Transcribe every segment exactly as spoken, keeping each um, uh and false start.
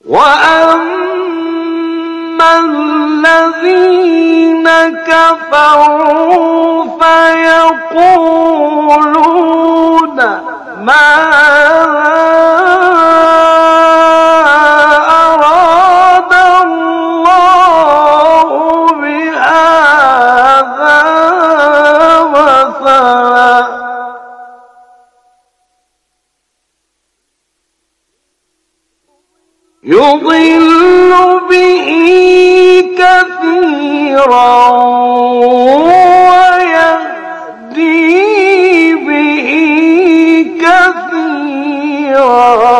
وأما الذين كفروا فيقولون ماذا أراد الله بهذا مثلا يضل به كثيرا ويهدي به كثيرا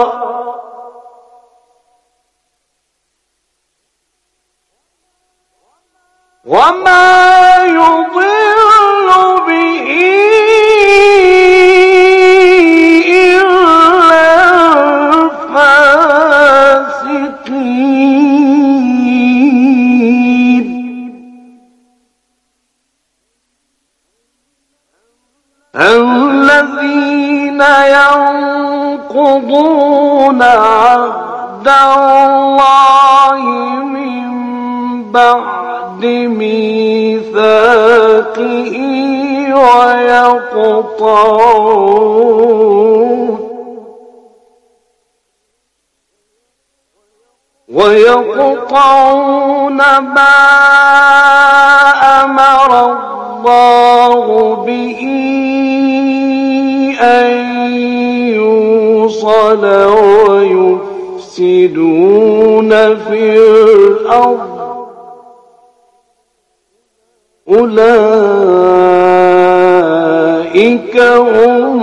وما يضل به إلا الفاسقين الذين ينقضون عهد الله من بعد ميثاقه ويقطعون ويقطعون ما أمر الله به أن يوصل ويفسدون في الأرض أولئك هم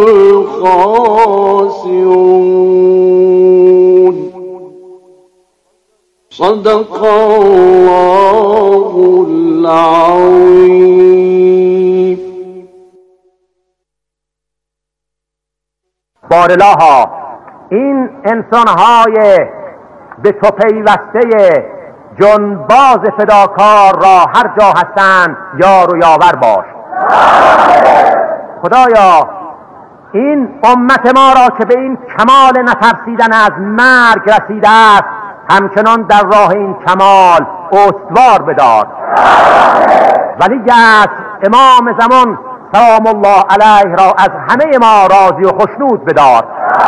الخاسرون. صدق الله العظيم. بارالها این انسانهای به تو پیوسته جنباز فداکار را هر جا هستند یار و یاور باش. خدایا این امت ما را که به این کمال نترسیدن از مرگ رسیده است همچنان در راه این کمال استوار بدار. ولی از امام زمان سلام الله علیه را از همه ما راضی و خشنود بدار.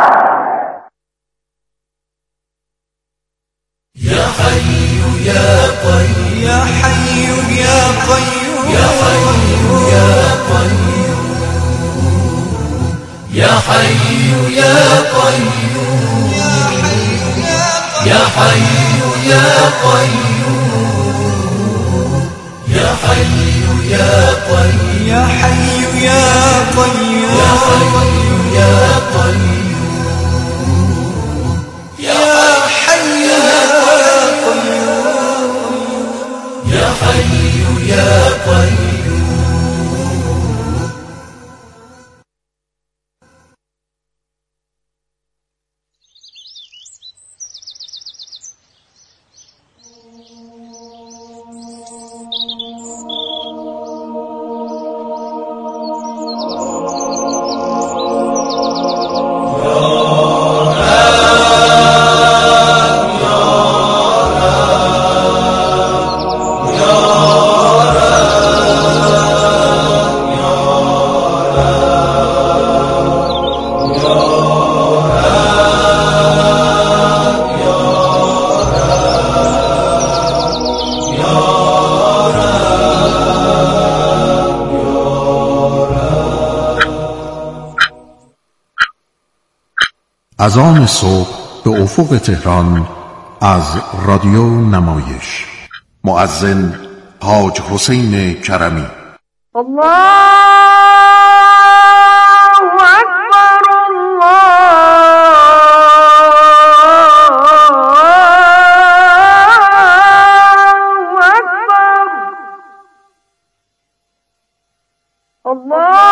يا حي يا قيوم يا حي يا قيوم يا حي يا قيوم يا حي يا قيوم يا حي يا قيوم يا حي يا قيوم يا حي يا قيوم يا حي يا قيوم يا حي يا قيوم يا حي يا قيوم. از آن صبح به افق تهران از رادیو نمایش مؤذن حاج حسین کرمی. الله اکبر الله اکبر الله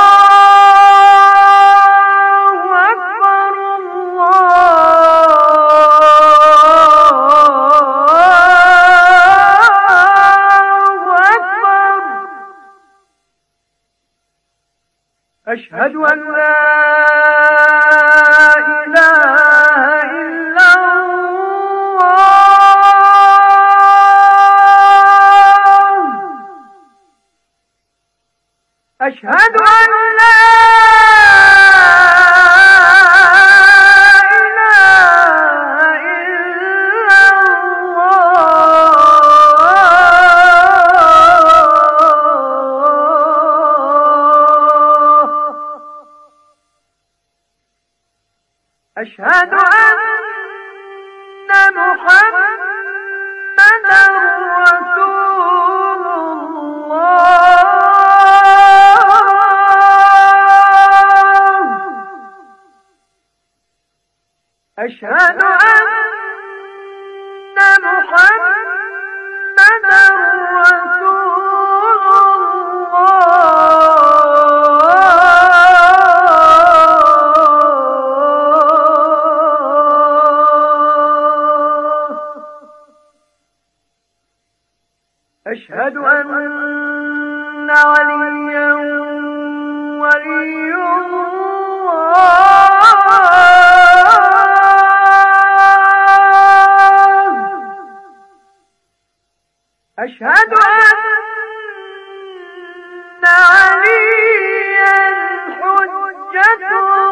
أشهد أن لا إله إلا الله أشهد أن محمدا رسول الله. أشهد أن محمدا رسول الله. أشهد أن عليا ولي الله. أشهد أن عليا حجة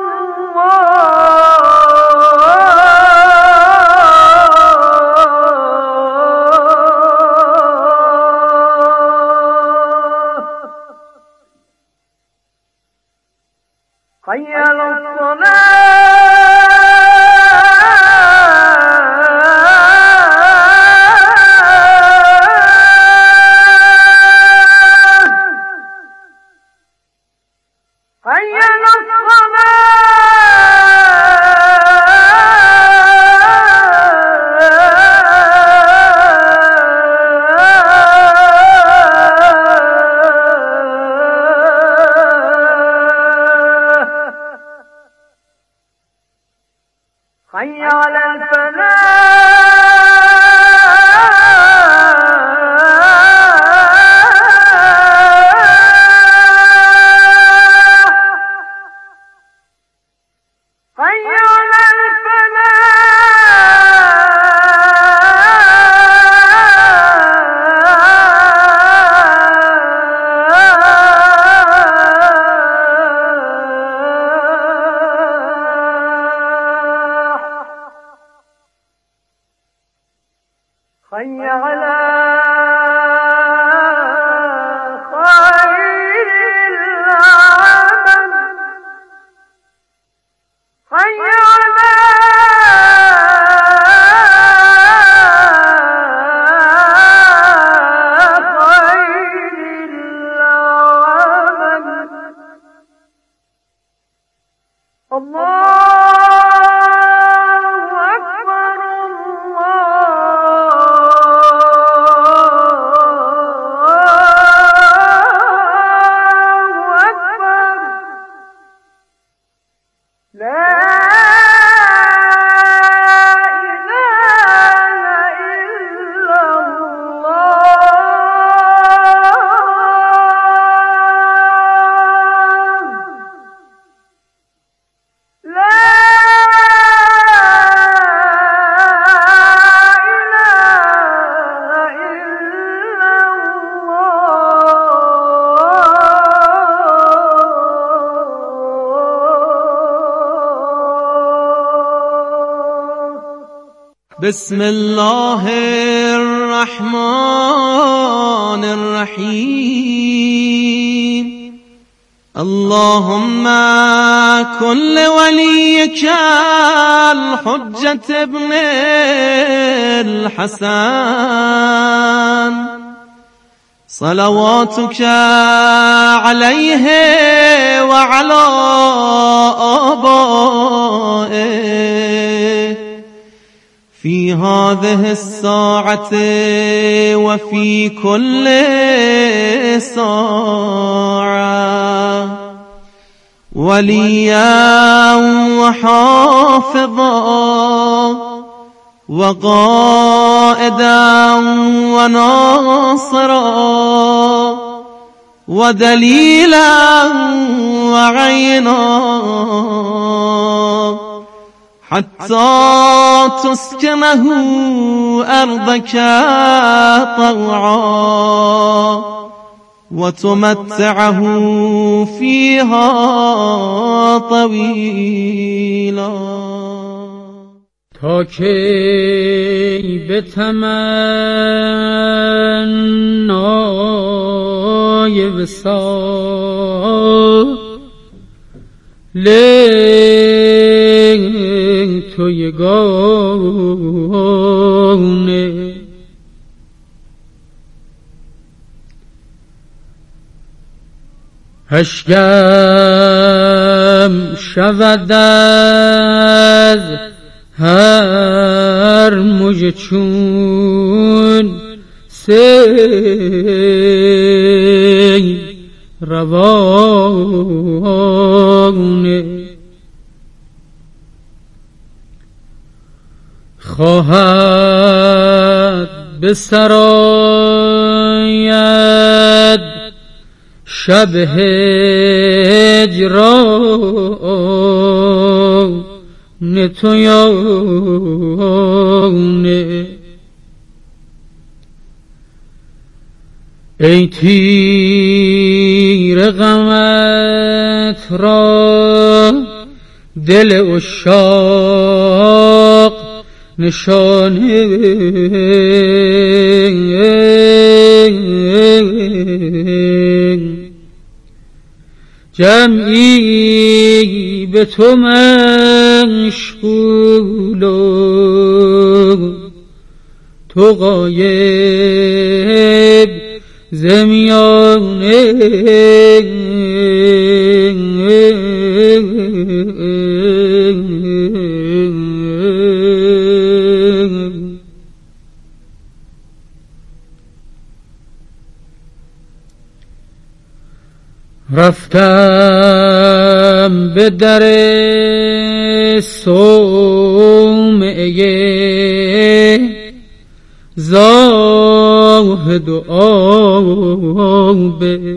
الله. حي على الصلاة. حي على الصلاة. حي على الفلاح. حي على الفلاح. حي على خير العمل. حي على خير العمل. الله أكبر الله أكبر. لا إله إلا الله. لا إله إلا الله. بسم الله الرحمن الرحيم. اللهم كن لوليك الحجة ابن الحسن صلواتك عليه وعلى آبائه في هذه الساعة وفي كل ساعة وليا وحافظا وقائدا وناصرا ودليلا وعينا حتى تسكنه أرضك طوعا وتمتعه فيها طويلا. تا کی به تمنای وصال لیک تو یگانه، اشکم شود از هر مژه چون سیل روانه، خواهد به سرایت شب هجران تو یانه، ای تیر غمت را دل عشاق نشانه، جمعی به تو مشغول و تو غایب ز میانه، رفتم به در صومعه زاهد و عابد،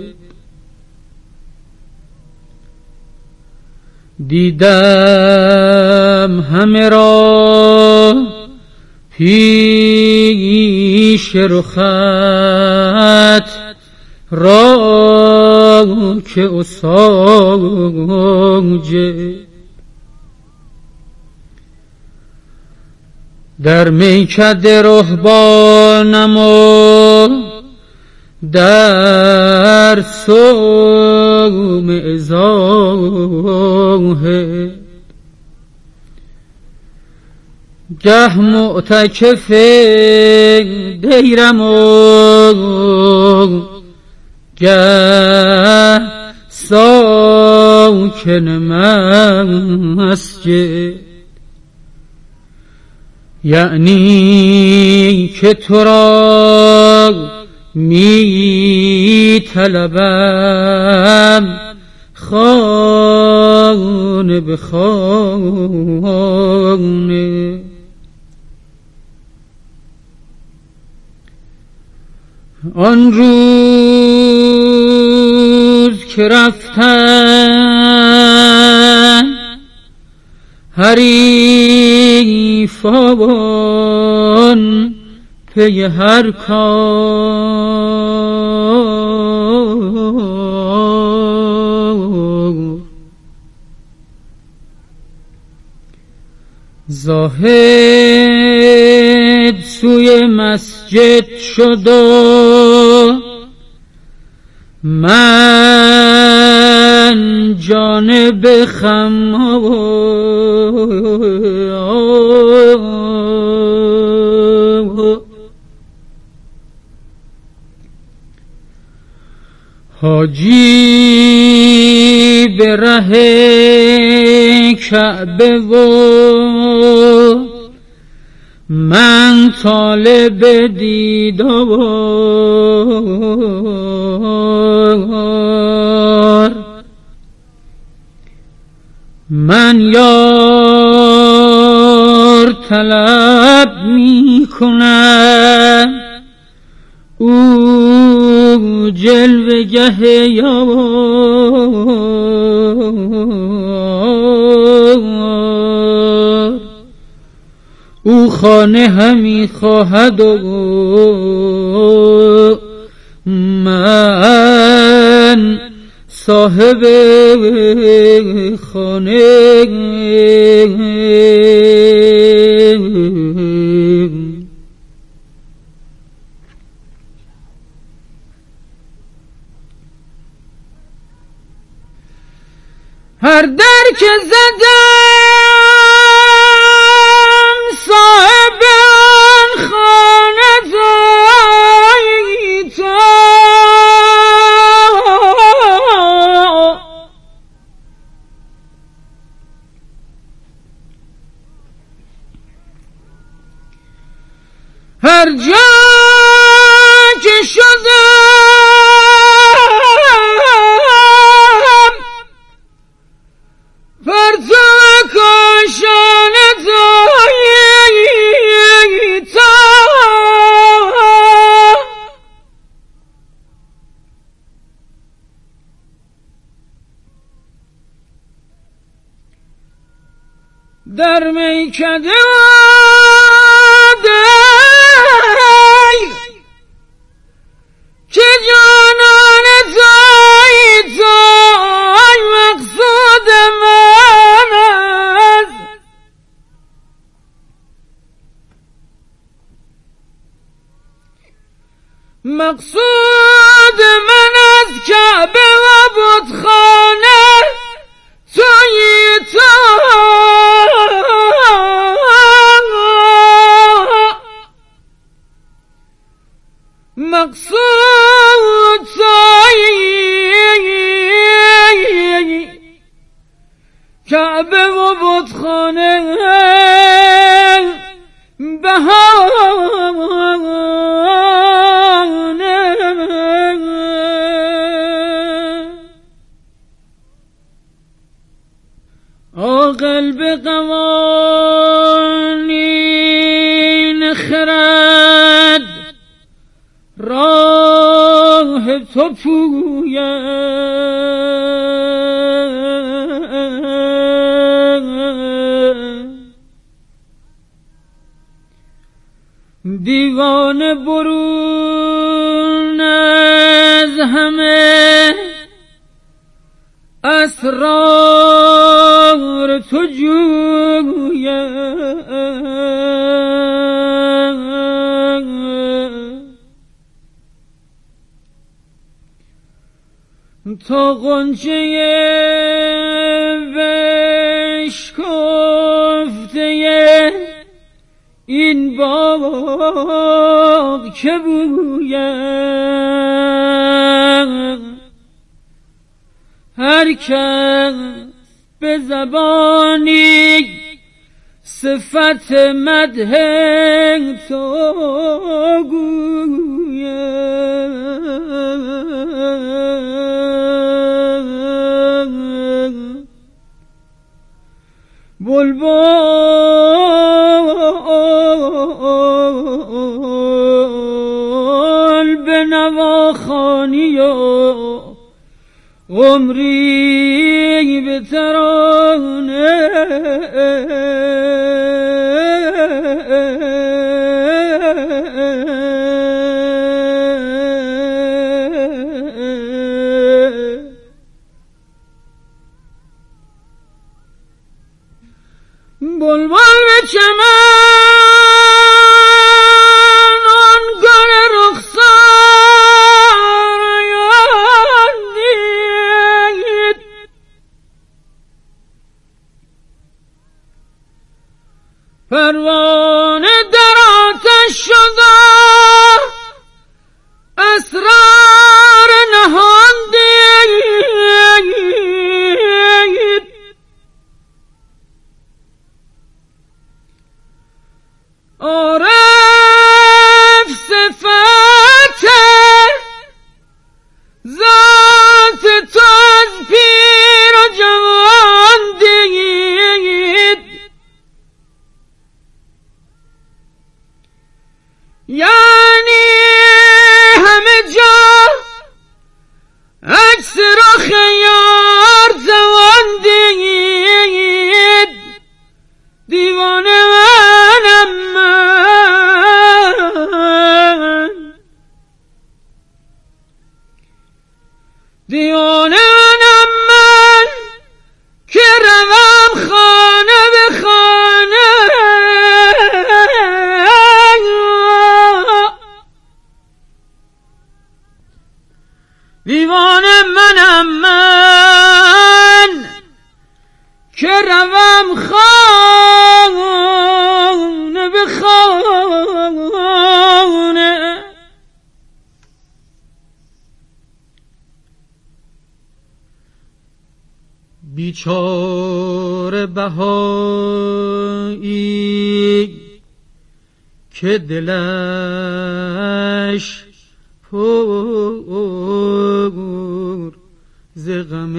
دیدم همه را پیش رخت را که اساجه، در میکده رهبانم و در صومعه زاهد، گه معتکف دیرم و گه ساکن مسجد، یعنی که تو را می طلبم خانه به خانه، آن روز که رفتن حریفان پی هر کار، زاهد سوی مسجد شد و من جانب خمار، حاجی به ره کعبه و من طالب دیدار، من یار طلب می کنم، او جلوه گه یار، او خانه همی خواهد و من صاحب خانه هر در که زدم صاحب آن خانه دایی تو هر جا که شدم پرتو کاشانه دایی تا در میکده که جانان توی توی مقصود من است مقصود من از کعبه و بتخانه توی تو مقصود توی کعبه و بتخانه بهانه عاقل به قوانین خرد راه تو پوید دیوانه برون از همه اسرار تو جوید تا غنچه بشکفته این باغ که بوید هر کس به زبانی صفت مدح تو گوید بلبل به نواخوانی و عمری به ترانه بلبل به چمن آن گل رخسار یادید پروانه در آتش شده اسرار نهان دید عارف صفت ذات تو از پیر و جوان دید بیچاره بهایی که دلش پر ز غم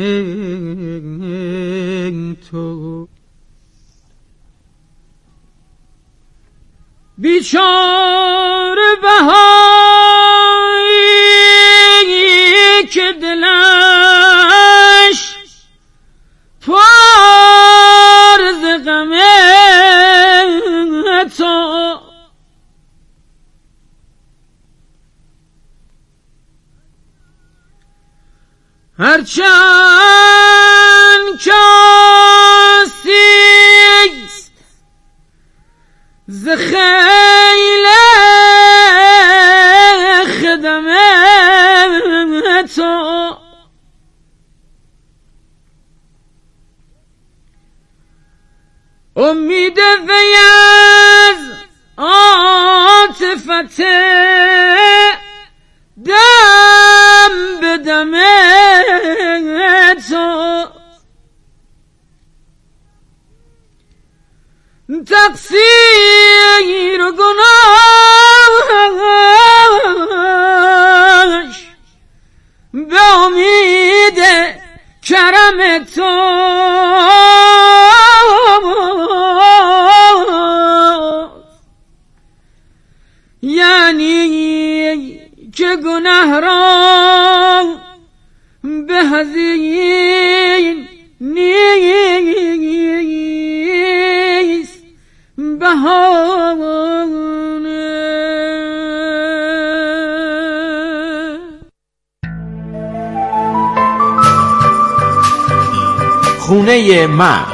تو، بیچاره بهایی که دلش پر ز غم تو، هرچند کاسیست ز خیل خدم تو، امید وی از عاطفت دم به دم تو، تقصیر و گناهش به امید کرم تو، یعنی که گناه را به هزین نیست بهانه. خونه مرد.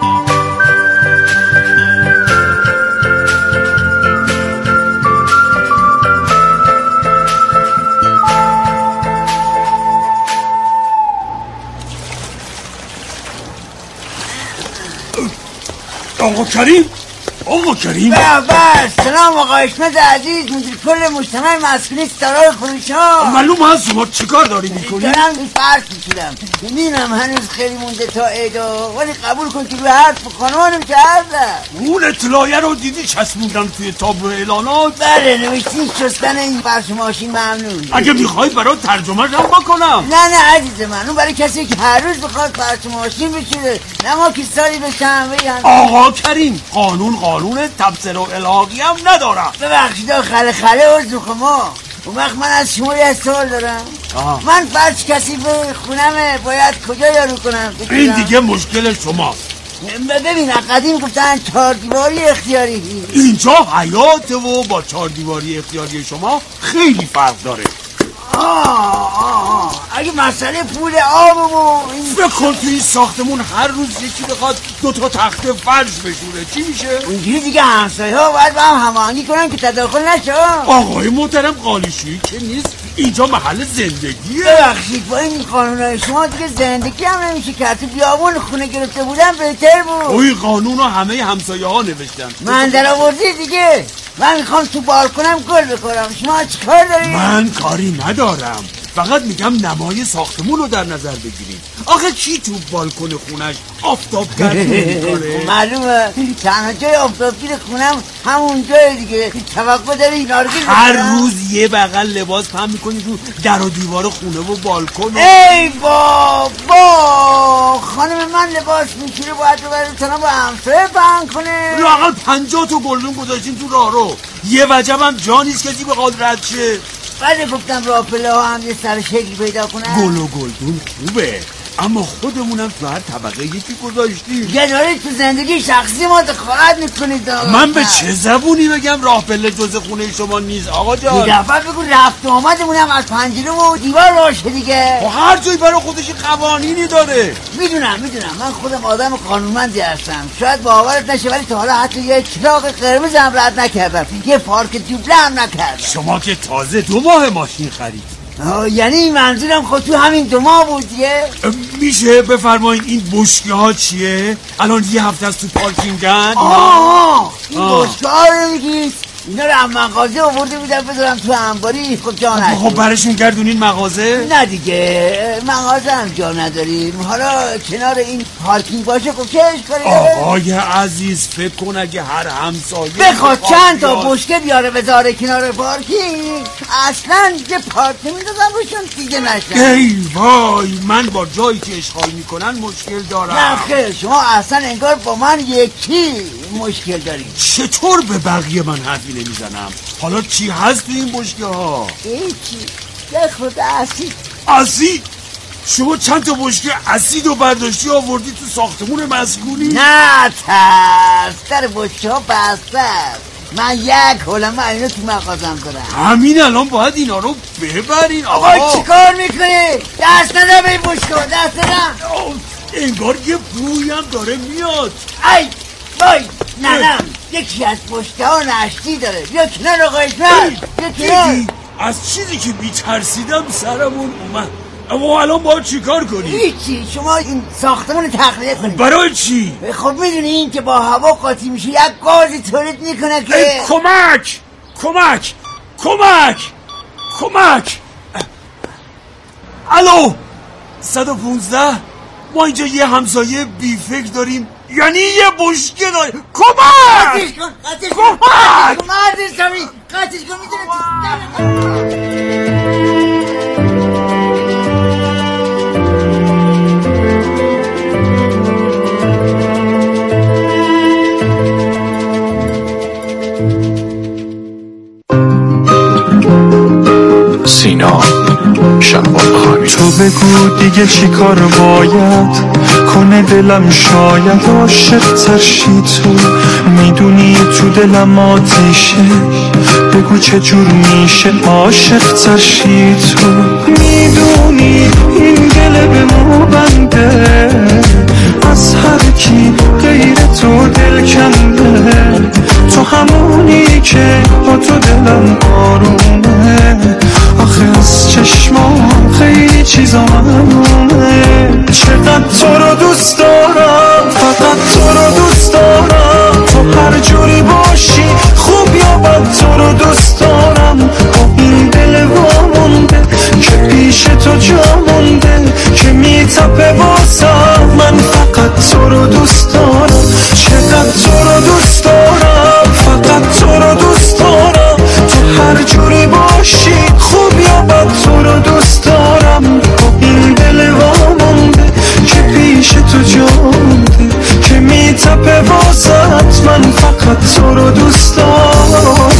آقا کریم، آقا کریم، بس سلام آقا حشمت عزیز، مدیر کل مجتمع مسکونی ستاره فروش ها. معلوم هست شما چیکار داری میکنی؟ دارم روی فرش میشیدم، میدونم هنوز خیلی مونده تا عیدا، ولی قبول کن که روی حرف خانوانم که هستم. اون اطلاعیه رو دیدی چسبوندن توی تابلو اعلانات؟ بله نوشتین شستن این فرش ماشین ممنون. اگه میخوای برای ترجمه‌ش هم بکنم. نه نه عزیز من، اون برای کسی که هر روز بخواد فرش ماشین بشوره، نه ما که سالی به چند بگم. آقا کریم، قانون قانون تبصره و الحاقی هم ندارم. ببخشید خله خله عذر ما. اون وقت من از شما یه سوال دارم. آه. من فرش کسی به خونمه باید کجا یارو کنم؟ این دیگه مشکل شماست. ببین قدیم گفتن چهار دیواری اختیاری، اینجا حیاته و با چهار دیواری اختیاری شما خیلی فرق داره. آه آه اگه مسئله پول آب و این فکر کن تو این ساختمون هر روز یکی بخواد دو تا تخت فرش بشوره چی میشه؟ اونجوری دیگه همسایه ها باید با هم هماهنگی کنن که تداخل نشه. آقای محترم قالیشویی که نیست، اینجا محل زندگیه. ببخشید با این قانونهای شما دیگه زندگی هم نمیشه کرد. تو بیابون خونه گرفته بودم بهتر بود. اوی قانون رو همه همسایه ها نوشتن. من در آوردی دیگه. من میخوام تو بالکنم گل بکنم، شما چی کار دارید؟ من کاری ندارم، فقط میگم نمای ساختمون رو در نظر بگیرید. آخه کی تو بالکن خونش آفتاب گردی میکنه؟ معلومه تنها جای آفتابگیر خونم همون جای دیگه. توقع داری اینا رو هر روز یه بغل لباس پهن میکنی تو در و دیوار خونه و بالکن. ای بابا خانم من لباس میکیره باید رو برای با همسایه پهن کنه. لااقل پنجاه تا گلدون گذاشتین تو راه رو، یه وجب هم جا نیست کسی بخواد رد شه. بعد گفتم راه پله ها هم یه سر شکل پیدا کنن. گل و گلدون خوبه، اما خودمونم تو هر طبقه یکی گذاشتیم. یه دارید تو زندگی شخصی ما دخالت میکنید. من به چه زبونی بگم راه پله جز خونه شما نیست آقا جان؟ یه دفعه بگو رفت و آمدمونم از پنجره و دیوار راشه دیگه. هر جایی برای خودش قوانینی داره. میدونم میدونم من خودم آدم قانونمندی هستم، شاید باورت نشه ولی تا حالا حتی یه چراغ قرمز هم رد نکردم، یه پارک دوبله هم نکردم. شما که تازه دو ماه ماشین خرید. یعنی منظورم خود تو همین دو ماه بود دیگه. میشه بفرمایید این بشکه ها چیه؟ الان یه هفته از تو پارکینگن. آه این بشکه ها رو میگید؟ اینا رو هم مغازه آورده بودم بذارم تو انباری. خب جا نداریم. خب برشون گردونین مغازه؟ نه دیگه مغازه هم جا نداریم. حالا کنار این پارکینگ باشه خب چه اشکالی داره؟ آقای عزیز فکر کن اگه هر همسایه بخواد چند تا بشکه بیاره بذاره کنار پارکینگ اصلا یه پارک نمیدازم روشون دیگه نشن. ای وای من با جایی که اشغال میکنن مشکل دارم. نه خیر شما اصلا انگار با من یکی مشکل داریم. چطور به بقیه من حرفی نمیزنم؟ حالا چی هست تو این بشکه ها؟ هیچی یه خود اسید. اسید؟ شما چند تا بشکه اسید و برداشتی آوردی تو ساختمون مسکونی؟ نه ترس در بشکه ها بسته است. من یک حلمه اینو تو مغازم دارم. همین الان باید اینا رو ببرین. آقا چی کار میکنی؟ دست نده به این بشکه ها دست نده. انگار یه بویی هم داره میاد. ای وای ننم یکی از بشکه ها نشتی داره. بیا کنار آقا اسمت بیا کنار. از چیزی که بیترسیدم سرمون اومد. اما الان باید چی کار کنی؟ هیچی شما این ساختمون تخلیه کنید. برای چی؟ خب میدونی این که با هوا قاطی میشه یک گازی تولید میکنه که کمک کمک کمک کمک. الو صد و پونزده ما اینجا یه همسایه بیفکر داریم یعنی یه بشکه داریم. کمک قطعش کن قطعش کن کمک مردش کمی قطعش کن میدونه سینا شهبان خانی. تو بگو دیگه چی کار باید کنه دلم شاید عاشق ترشی. تو میدونی تو دلم آتیشه بگو چجور میشه عاشق ترشی. تو میدونی این دل به مو بنده از هر کی غیر تو دل کنده. تو همونی که با تو دلم آرومه. آخه از چشمام خیلی چیزا معلومه. چقدر تو رو دوست دارم فقط تو رو دوست دارم. تو هر جوری باشی خوب یا بد تو رو دوست دارم. با این دل وامونده که پیش تو جا مونده که میتپه واسم. من فقط تو رو دوست دارم. چقدر تو رو دوست دارم فقط تو رو دوست دارم. تو هر جوری باشی خوب یا بد تو رو دوست دارم. با این دل وامونده که پیش تو جا مونده که میتپه واسط. من فقط تو رو دوست دارم.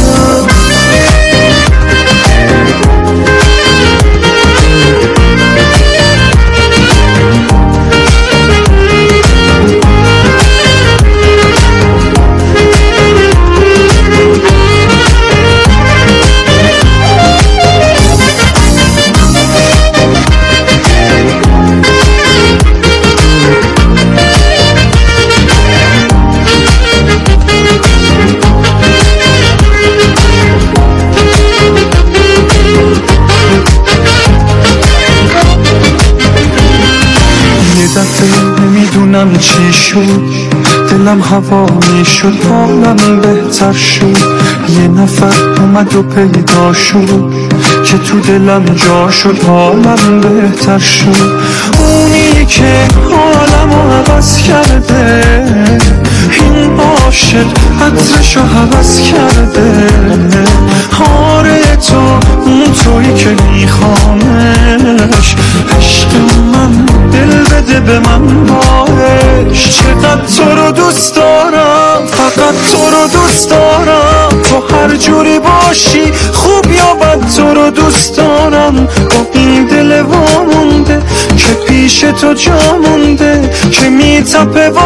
نمیدونم چی شد دلم هوا میشد حالم بهتر شد. یه نفر اومد و پیدا شد که تو دلم جا شد حالم بهتر شد. اونی که حالمو عوض کرده این عاشق عطرشو حوض کرده. آره تو اون تویی که میخوامش. عشق من دل بده به من باش. چقدر تو رو دوست دارم فقط تو رو دوست دارم. تو هر جوری باشی خوب یا بد تو رو دوست دارم. با این دل وامونده که پیش تو جا مونده که میتپه